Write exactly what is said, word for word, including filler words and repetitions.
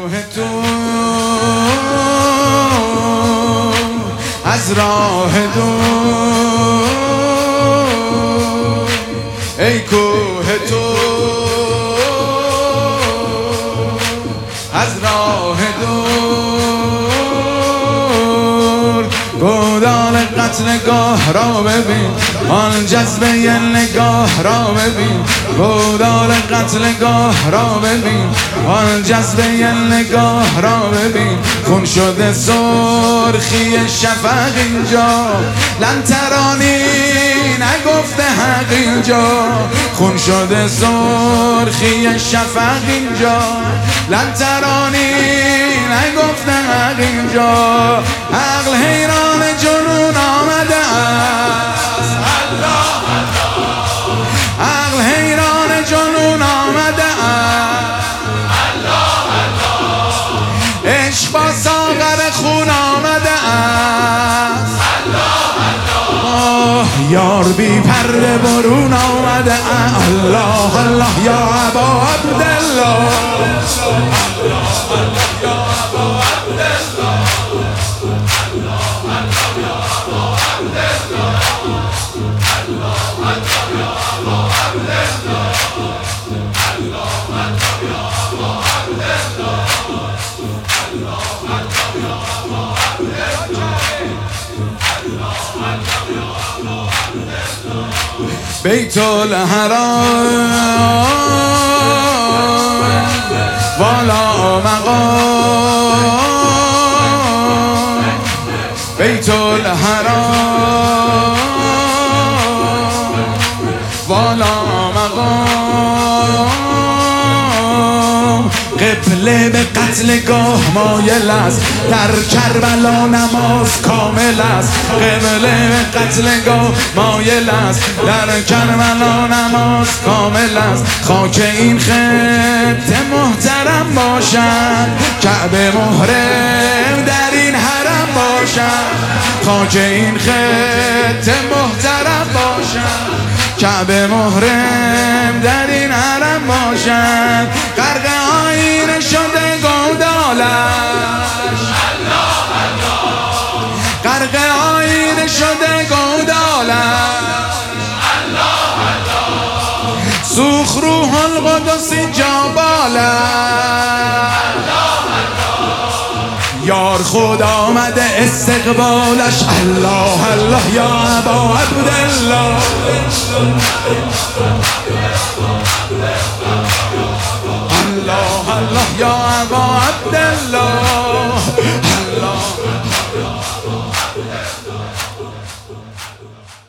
کوه تو از راه دور، ای کوه تو از راه دور، گودال قتلگاه را ببین، آن جذبه نگاه را ببین، گودال قتلگاه را ببین، آن جذبه نگاه را ببین، خون شده سرخی شفق اینجا، لن ترانی نگفته حق اینجا، خون شده سرخی شفق اینجا، لن ترانی نگفته حق اینجا، عقل حیران جنون آمده است، عقل حیران جنون آمده است، عشق با ساغر خون آمده است، آه یار بی پرده برون آمده است، الله الله یا ابا عبدالله، بیت الحرام والا مقام، بیت الحرام والا مقام، قبله به قتلگاه مایل است، در کربلا نماز کامل است، قبله به قتلگاه مایل است، در کربلا نماز کامل است، خاک این خطه محترم باشد، کعبه محرم در این حرم باشد، خاک این خطه محترم باشد، کعبه محرم در این حرم باشد، غرق آینه شده گودالش، غرق آینه شده گودالش، سوخ روح القدس اینجا بالش، یار خود آمده استقبالش، الله الله یا ابا عبدالله، الله الله یا ابا عبدالله، الله.